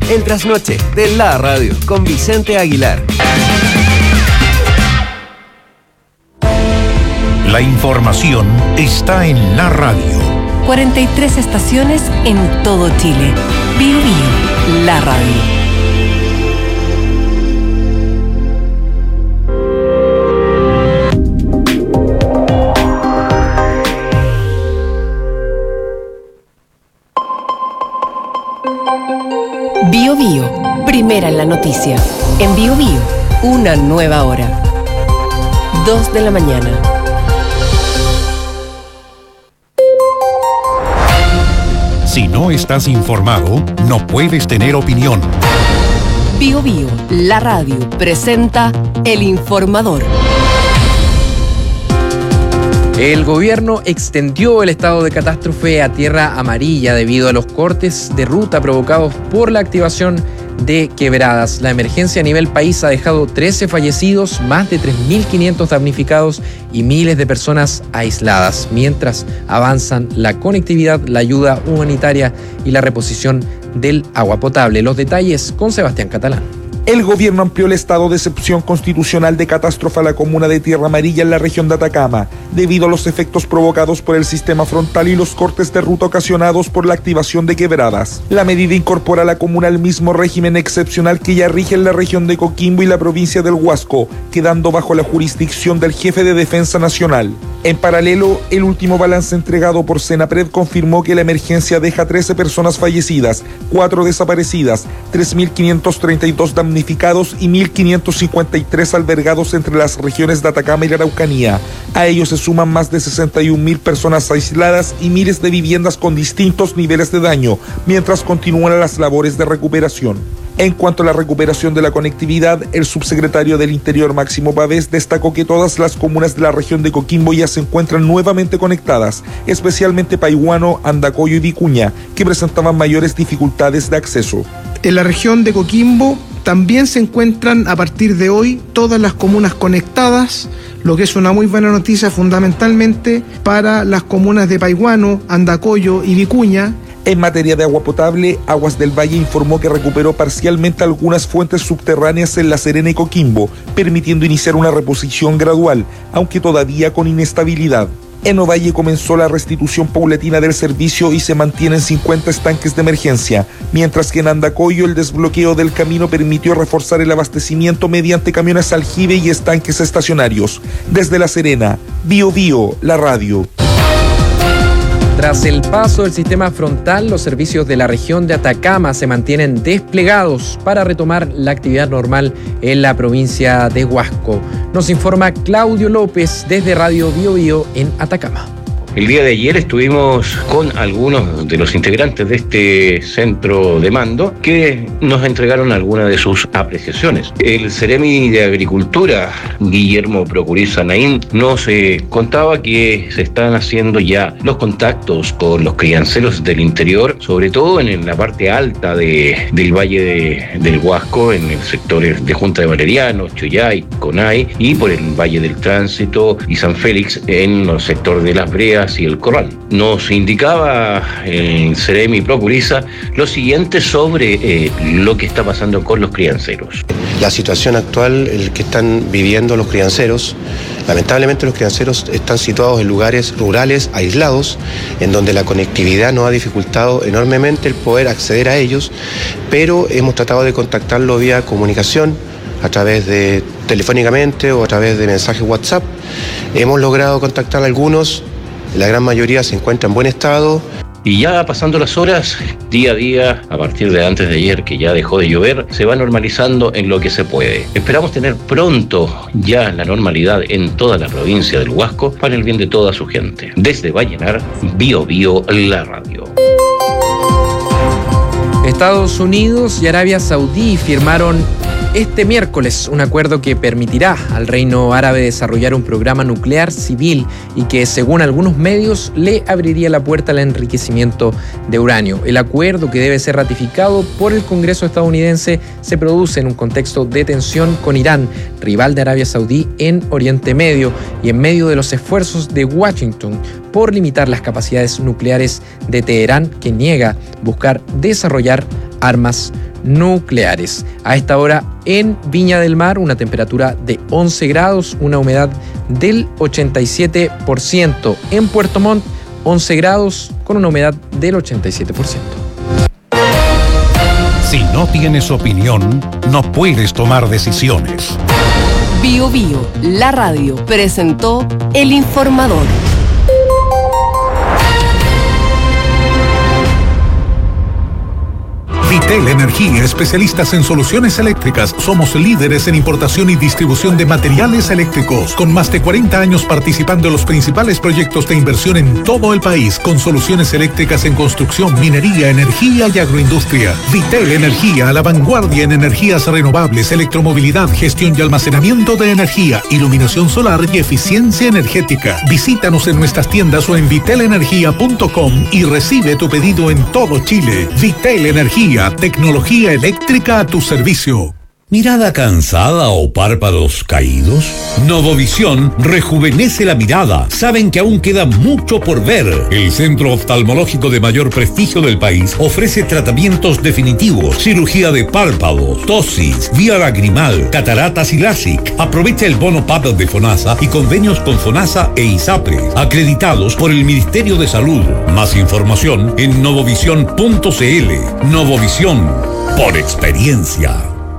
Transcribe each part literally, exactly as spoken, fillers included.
El trasnoche de la radio con Vicente Aguilar. La información está en la radio. cuarenta y tres estaciones en todo Chile. Bio Bio, la radio. Bio Bio, primera en la noticia. En Bio Bio, una nueva hora. Dos de la mañana. Si no estás informado, no puedes tener opinión. Bio Bio, la radio, presenta El Informador. El gobierno extendió el estado de catástrofe a tierra amarilla debido a los cortes de ruta provocados por la activación de quebradas. La emergencia a nivel país ha dejado trece fallecidos, más de tres mil quinientos damnificados y miles de personas aisladas, mientras avanzan la conectividad, la ayuda humanitaria y la reposición del agua potable. Los detalles con Sebastián Catalán. El gobierno amplió el estado de excepción constitucional de catástrofe a la comuna de Tierra Amarilla en la región de Atacama, debido a los efectos provocados por el sistema frontal y los cortes de ruta ocasionados por la activación de quebradas. La medida incorpora a la comuna al mismo régimen excepcional que ya rige en la región de Coquimbo y la provincia del Huasco, quedando bajo la jurisdicción del jefe de Defensa Nacional. En paralelo, el último balance entregado por Senapred confirmó que la emergencia deja trece personas fallecidas, cuatro desaparecidas, tres mil quinientos treinta y dos damnificados y mil quinientos cincuenta y tres albergados entre las regiones de Atacama y la Araucanía. A ellos se suman más de sesenta y un mil personas aisladas y miles de viviendas con distintos niveles de daño, mientras continúan las labores de recuperación. En cuanto a la recuperación de la conectividad, el subsecretario del Interior Máximo Pavés destacó que todas las comunas de la región de Coquimbo ya se encuentran nuevamente conectadas, especialmente Paihuano, Andacollo y Vicuña, que presentaban mayores dificultades de acceso. En la región de Coquimbo también se encuentran a partir de hoy todas las comunas conectadas, lo que es una muy buena noticia fundamentalmente para las comunas de Paihuano, Andacollo y Vicuña. En materia de agua potable, Aguas del Valle informó que recuperó parcialmente algunas fuentes subterráneas en La Serena y Coquimbo, permitiendo iniciar una reposición gradual, aunque todavía con inestabilidad. En Ovalle comenzó la restitución paulatina del servicio y se mantienen cincuenta estanques de emergencia, mientras que en Andacollo el desbloqueo del camino permitió reforzar el abastecimiento mediante camiones aljibe y estanques estacionarios. Desde La Serena, Bio Bio, la radio. Tras el paso del sistema frontal, los servicios de la región de Atacama se mantienen desplegados para retomar la actividad normal en la provincia de Huasco. Nos informa Claudio López desde Radio Bio Bio en Atacama. El día de ayer estuvimos con algunos de los integrantes de este centro de mando que nos entregaron algunas de sus apreciaciones. El Ceremi de Agricultura, Guillermo Procuriza Naín, nos eh, contaba que se están haciendo ya los contactos con los crianceros del interior, sobre todo en la parte alta de, del Valle de, del Huasco, en el sector de Junta de Valeriano, Choyay, Conay, y por el Valle del Tránsito y San Félix en el sector de Las Breas y el Corral. Nos indicaba el Ceremi Procuriza lo siguiente sobre eh, lo que está pasando con los crianceros. La situación actual el que están viviendo los crianceros, lamentablemente los crianceros están situados en lugares rurales aislados, en donde la conectividad nos ha dificultado enormemente el poder acceder a ellos, pero hemos tratado de contactarlo vía comunicación, a través de telefónicamente o a través de mensajes WhatsApp. Hemos logrado contactar a algunos. La gran mayoría se encuentra en buen estado. Y ya pasando las horas, día a día, a partir de antes de ayer que ya dejó de llover, se va normalizando en lo que se puede. Esperamos tener pronto ya la normalidad en toda la provincia del Huasco para el bien de toda su gente. Desde Vallenar, Bio Bio, la radio. Estados Unidos y Arabia Saudí firmaron este miércoles un acuerdo que permitirá al Reino Árabe desarrollar un programa nuclear civil y que, según algunos medios, le abriría la puerta al enriquecimiento de uranio. El acuerdo, que debe ser ratificado por el Congreso estadounidense, se produce en un contexto de tensión con Irán, rival de Arabia Saudí en Oriente Medio, y en medio de los esfuerzos de Washington por limitar las capacidades nucleares de Teherán, que niega buscar desarrollar armas nucleares. A esta hora en Viña del Mar, una temperatura de once grados, una humedad del ochenta y siete por ciento. En Puerto Montt, once grados con una humedad del ochenta y siete por ciento. Si no tienes opinión, no puedes tomar decisiones. Bio Bio, la radio, presentó El Informador. Vitel Energía, especialistas en soluciones eléctricas. Somos líderes en importación y distribución de materiales eléctricos, con más de cuarenta años participando en los principales proyectos de inversión en todo el país, con soluciones eléctricas en construcción, minería, energía y agroindustria. Vitel Energía, a la vanguardia en energías renovables, electromovilidad, gestión y almacenamiento de energía, iluminación solar y eficiencia energética. Visítanos en nuestras tiendas o en vitel energía punto com y recibe tu pedido en todo Chile. Vitel Energía, tecnología eléctrica a tu servicio. ¿Mirada cansada o párpados caídos? Novovisión rejuvenece la mirada. Saben que aún queda mucho por ver. El centro oftalmológico de mayor prestigio del país ofrece tratamientos definitivos, cirugía de párpados, tosis, vía lagrimal, cataratas y LASIK. Aprovecha el bono P A P de FONASA y convenios con FONASA e ISAPRE, acreditados por el Ministerio de Salud. Más información en novovisión punto cl. Novovisión, por experiencia.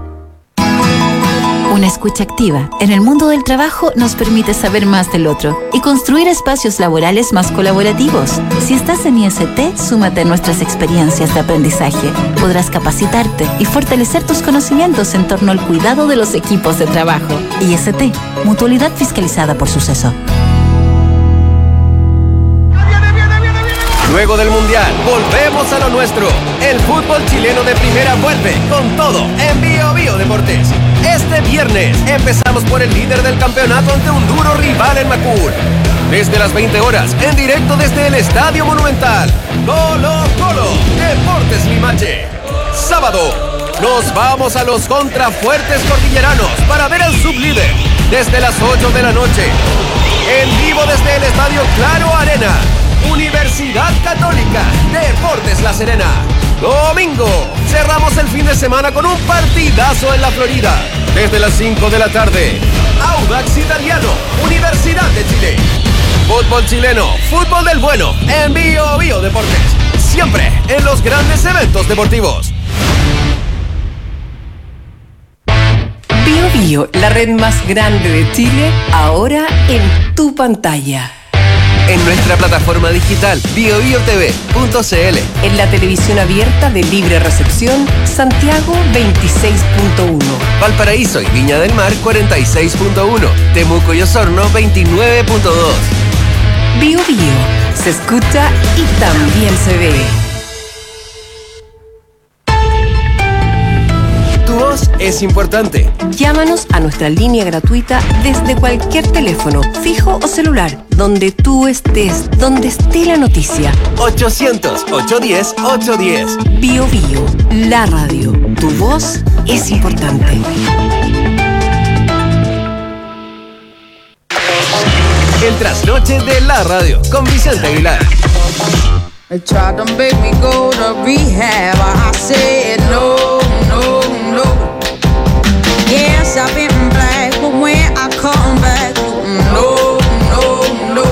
Una escucha activa en el mundo del trabajo nos permite saber más del otro y construir espacios laborales más colaborativos. Si estás en I S T, súmate a nuestras experiencias de aprendizaje. Podrás capacitarte y fortalecer tus conocimientos en torno al cuidado de los equipos de trabajo. I S T, mutualidad fiscalizada por Suceso. Luego del Mundial, volvemos a lo nuestro. El fútbol chileno de primera vuelve con todo en Bio Bio Deportes. Este viernes empezamos por el líder del campeonato ante un duro rival en Macul. Desde las veinte horas, en directo desde el Estadio Monumental. Colo Colo, Deportes Limache. Sábado, nos vamos a los contrafuertes cordilleranos para ver al sublíder desde las ocho de la noche. En vivo desde el Estadio Claro Arena. Universidad Católica, Deportes La Serena. Domingo, cerramos el fin de semana con un partidazo en la Florida. Desde las cinco de la tarde, Audax Italiano, Universidad de Chile. Fútbol chileno, fútbol del bueno, en Bio Bio Deportes. Siempre en los grandes eventos deportivos. Bio Bio, la red más grande de Chile, ahora en tu pantalla. En nuestra plataforma digital bio bio t v punto c l. En la televisión abierta de libre recepción, Santiago veintiséis punto uno. Valparaíso y Viña del Mar cuarenta y seis punto uno. Temuco y Osorno veintinueve punto dos. Bio Bio, se escucha y también se ve. Tu voz es importante. Llámanos a nuestra línea gratuita desde cualquier teléfono, fijo o celular, donde tú estés, donde esté la noticia. ochocientos, ochocientos diez, ochocientos diez. Bio Bio, la radio. Tu voz es importante. El trasnoche de la radio con Vicente Aguilar. They tried to make me go to rehab. I said no, no, no. Yes, I've been black, but when I come back, no, no, no.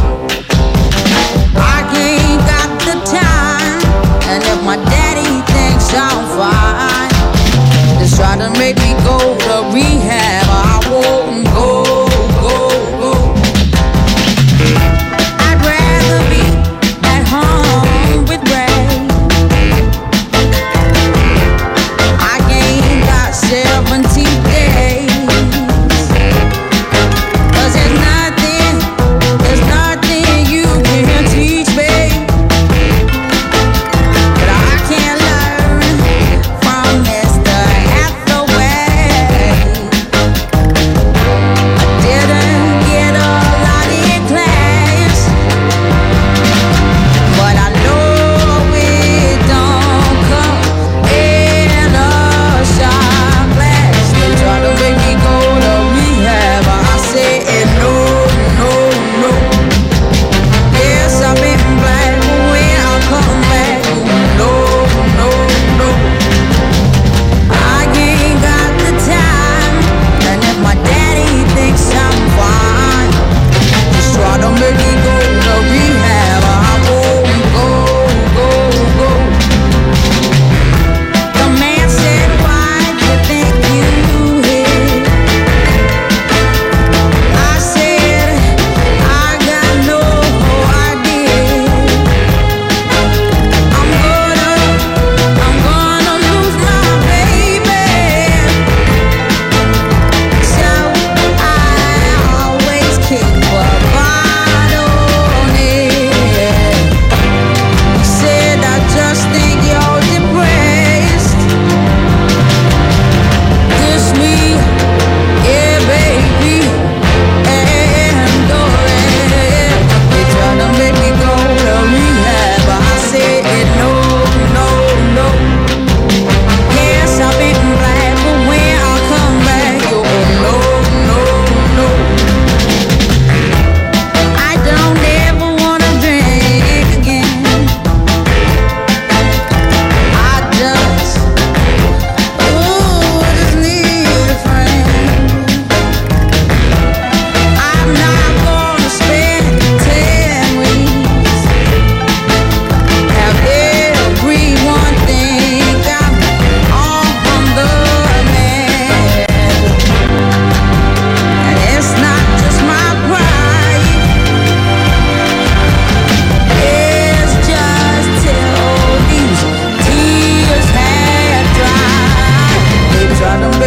I ain't got the time, and if my daddy thinks I'm fine, they try to make me go to rehab. I won't go, go, go. I'd rather be at home with Ray.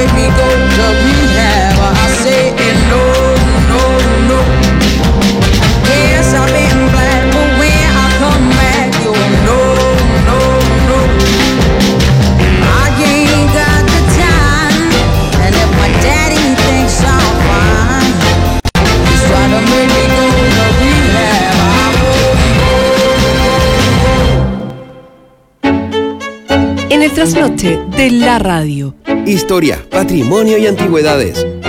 make me go to rehab. I say no, no, no. Yes, I've been black, but when I come back, you no, no, no. I ain't got the time, and if my daddy thinks I'm fine, he's trying to make me go to rehab. En el trasnoche de la radio. Historia, patrimonio y antigüedades.